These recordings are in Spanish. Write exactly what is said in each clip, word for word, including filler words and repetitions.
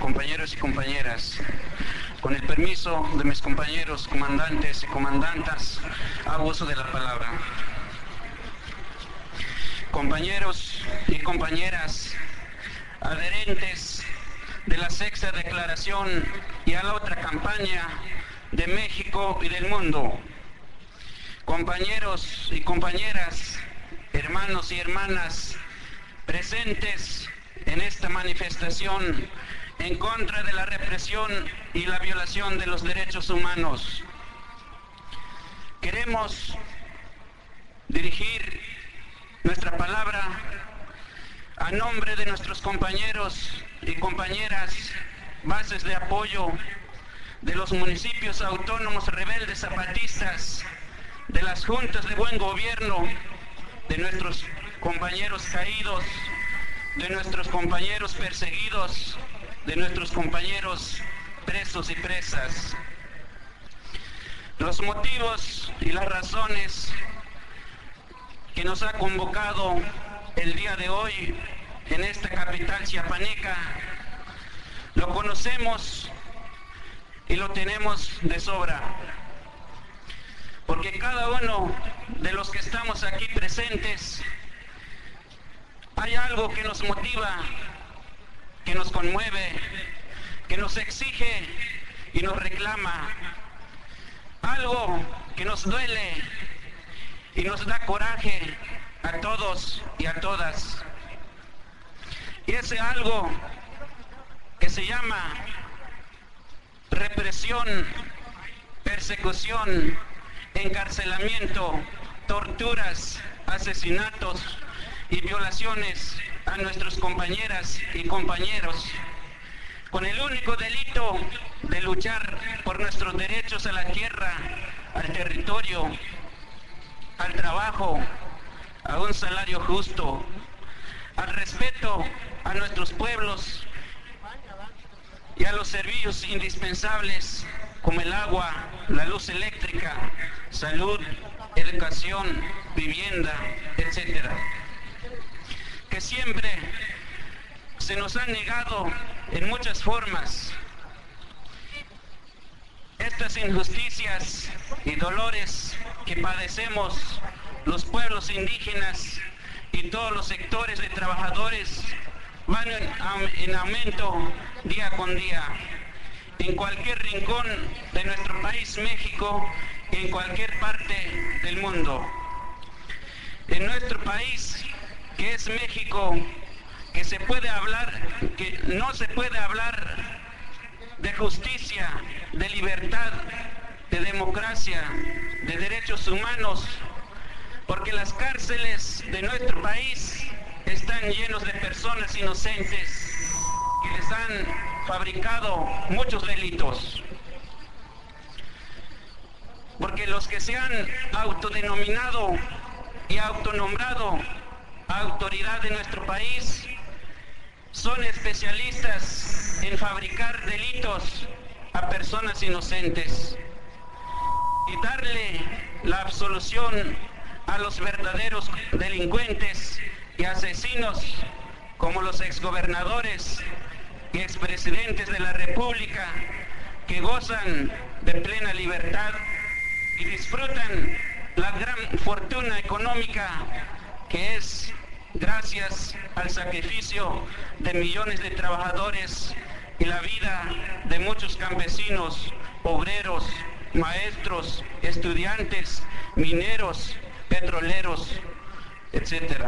compañeros y compañeras, con el permiso de mis compañeros comandantes y comandantas, hago uso de la palabra. Compañeros y compañeras, adherentes de la sexta declaración y a la otra campaña de México y del mundo, compañeros y compañeras, hermanos y hermanas, presentes en esta manifestación en contra de la represión y la violación de los derechos humanos. Queremos dirigir nuestra palabra a nombre de nuestros compañeros y compañeras, bases de apoyo de los municipios autónomos rebeldes zapatistas, de las juntas de buen gobierno, de nuestros compañeros caídos, de nuestros compañeros perseguidos, de nuestros compañeros presos y presas. Los motivos y las razones que nos ha convocado el día de hoy en esta capital chiapaneca, lo conocemos y lo tenemos de sobra, porque cada uno de los que estamos aquí presentes, hay algo que nos motiva, que nos conmueve, que nos exige y nos reclama, algo que nos duele y nos da coraje a todos y a todas. Y ese algo que se llama represión, persecución, encarcelamiento, torturas, asesinatos y violaciones a nuestras compañeras y compañeros, con el único delito de luchar por nuestros derechos a la tierra, al territorio, al trabajo, a un salario justo, al respeto a nuestros pueblos y a los servicios indispensables como el agua, la luz eléctrica, salud, educación, vivienda, etcétera, que siempre se nos han negado en muchas formas. Estas injusticias y dolores que padecemos los pueblos indígenas y todos los sectores de trabajadores van en, en aumento día con día, en cualquier rincón de nuestro país México, en cualquier parte del mundo. En nuestro país, que es México, que se puede hablar, que no se puede hablar de justicia, de libertad, de democracia, de derechos humanos, porque las cárceles de nuestro país están llenos de personas inocentes que les han fabricado muchos delitos. Porque los que se han autodenominado y autonombrado autoridad de nuestro país son especialistas en fabricar delitos a personas inocentes y darle la absolución a los verdaderos delincuentes y asesinos, como los exgobernadores y expresidentes de la República, que gozan de plena libertad y disfrutan la gran fortuna económica que es gracias al sacrificio de millones de trabajadores y la vida de muchos campesinos, obreros, maestros, estudiantes, mineros, petroleros, etcétera.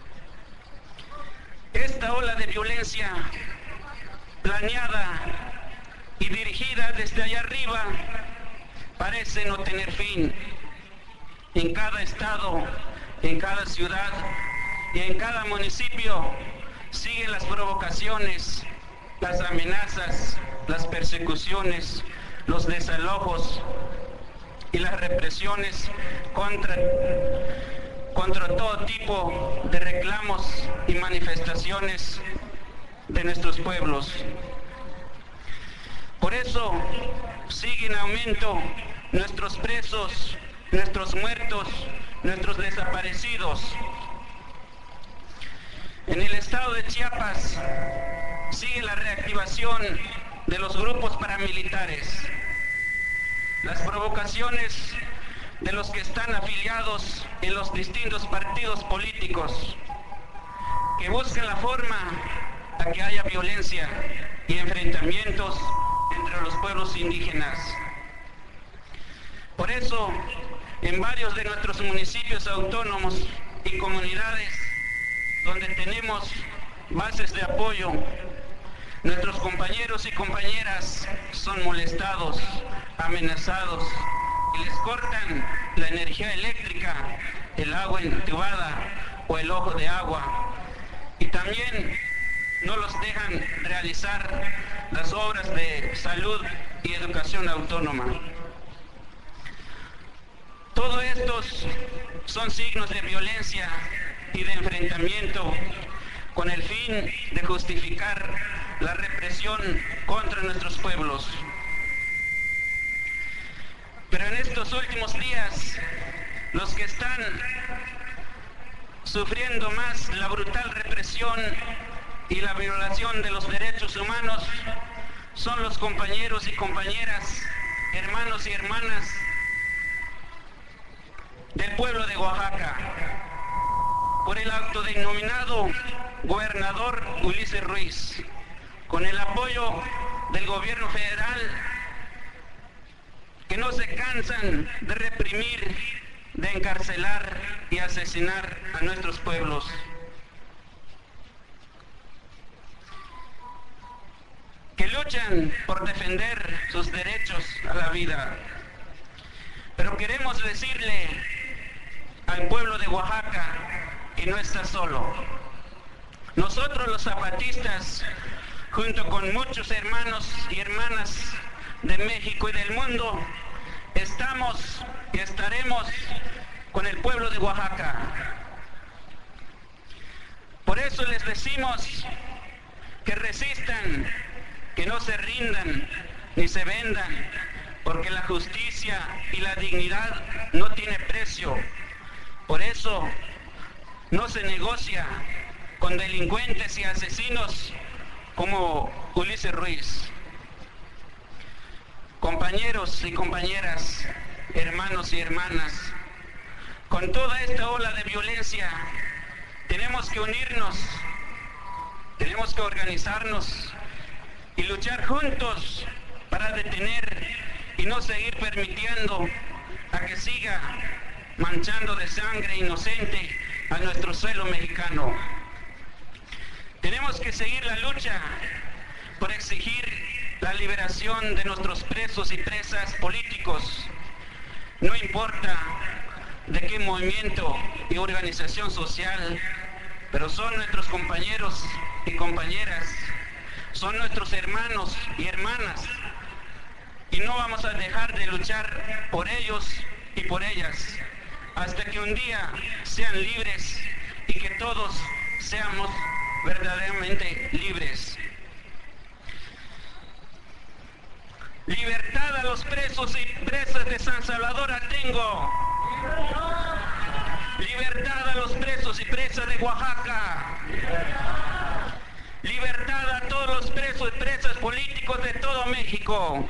Esta ola de violencia planeada y dirigida desde allá arriba parece no tener fin. En cada estado, en cada ciudad y en cada municipio siguen las provocaciones, las amenazas, las persecuciones, los desalojos y las represiones contra, contra todo tipo de reclamos y manifestaciones de nuestros pueblos. Por eso sigue en aumento nuestros presos, nuestros muertos, nuestros desaparecidos. En el estado de Chiapas sigue la reactivación de los grupos paramilitares, las provocaciones de los que están afiliados en los distintos partidos políticos, que buscan la forma a que haya violencia y enfrentamientos entre los pueblos indígenas. Por eso, en varios de nuestros municipios autónomos y comunidades donde tenemos bases de apoyo, nuestros compañeros y compañeras son molestados, amenazados y les cortan la energía eléctrica, el agua entubada o el ojo de agua. Y también no los dejan realizar las obras de salud y educación autónoma. Todos estos son signos de violencia y de enfrentamiento con el fin de justificar la represión contra nuestros pueblos. Pero en estos últimos días, los que están sufriendo más la brutal represión y la violación de los derechos humanos son los compañeros y compañeras, hermanos y hermanas del pueblo de Oaxaca, por el autodenominado gobernador Ulises Ruiz, con el apoyo del gobierno federal, que no se cansan de reprimir, de encarcelar y asesinar a nuestros pueblos. Que luchan por defender sus derechos a la vida. Pero queremos decirle al pueblo de Oaxaca que no está solo. Nosotros los zapatistas, junto con muchos hermanos y hermanas de México y del mundo, estamos y estaremos con el pueblo de Oaxaca. Por eso les decimos que resistan, que no se rindan ni se vendan, porque la justicia y la dignidad no tiene precio. Por eso no se negocia con delincuentes y asesinos como Ulises Ruiz. Compañeros y compañeras, hermanos y hermanas, con toda esta ola de violencia tenemos que unirnos, tenemos que organizarnos y luchar juntos para detener y no seguir permitiendo a que siga manchando de sangre inocente a nuestro suelo mexicano. Tenemos que seguir la lucha por exigir la liberación de nuestros presos y presas políticos, no importa de qué movimiento y organización social, pero son nuestros compañeros y compañeras, son nuestros hermanos y hermanas, y no vamos a dejar de luchar por ellos y por ellas, hasta que un día sean libres y que todos seamos verdaderamente libres. Libertad a los presos y presas de San Salvador Atengo. Libertad a los presos y presas de Oaxaca. Libertad a todos los presos y presas políticos de todo México.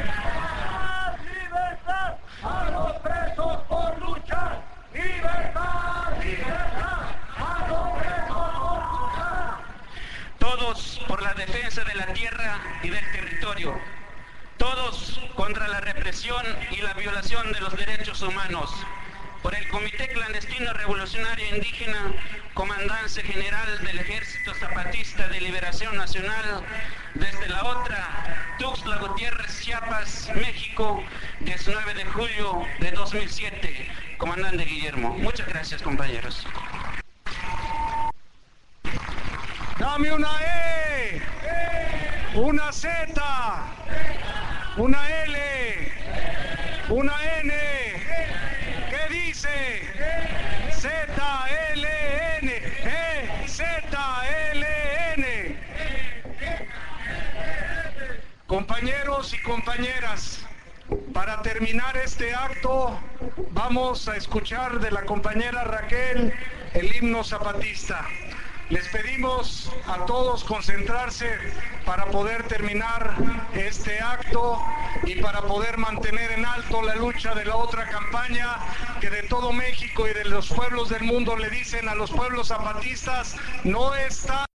Libertad a los presos por luchar. Libertad, libertad a los presos por luchar. Todos por la defensa de la tierra y del territorio. Todos contra la represión y la violación de los derechos humanos. Por el Comité Clandestino Revolucionario Indígena, Comandancia General del Ejército Zapatista de Liberación Nacional, desde la otra, Tuxtla Gutiérrez, Chiapas, México, diecinueve de julio de dos mil siete. Comandante Guillermo. Muchas gracias, compañeros. Dame una E, una Z, una L, una N. ¿Qué dice? Z L N, E, Z L N. Compañeros y compañeras, para terminar este acto, vamos a escuchar de la compañera Raquel el himno zapatista. Les pedimos a todos concentrarse para poder terminar este acto y para poder mantener en alto la lucha de la otra campaña que de todo México y de los pueblos del mundo le dicen a los pueblos zapatistas: no está